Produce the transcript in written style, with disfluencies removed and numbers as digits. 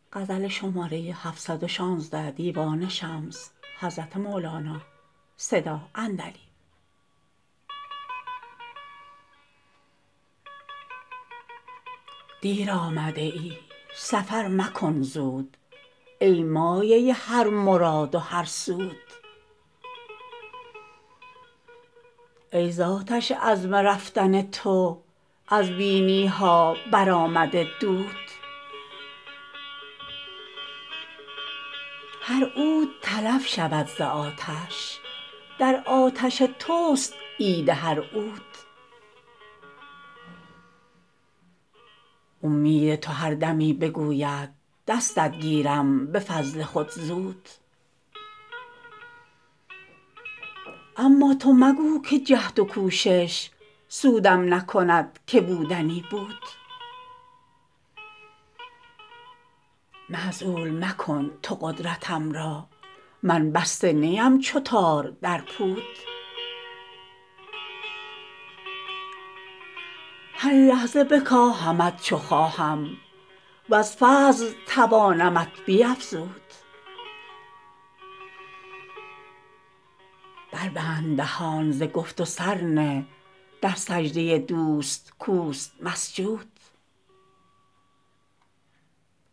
دیر آمده ای سفر مکن زود ای مایه هر مراد و هر سود ای ز آتش عزم رفتن تو از بینی ها برآمده دود هر عود تلف شود ز آتش در آتش توست عید هر عود اومید تو هر دمی بگوید دستت گیرم به فضل خود زود اما تو مگو که جهد و کوشش سودم نکند که بودنی بود معزول مکن تو قدرتم را من بسته نیم چو تار در پود هر لحظه بکاهمت چو خواهم وز فضل توانمت بیفزود بربند دهان ز گفت و سر نه در سجده دوست کوست مسجود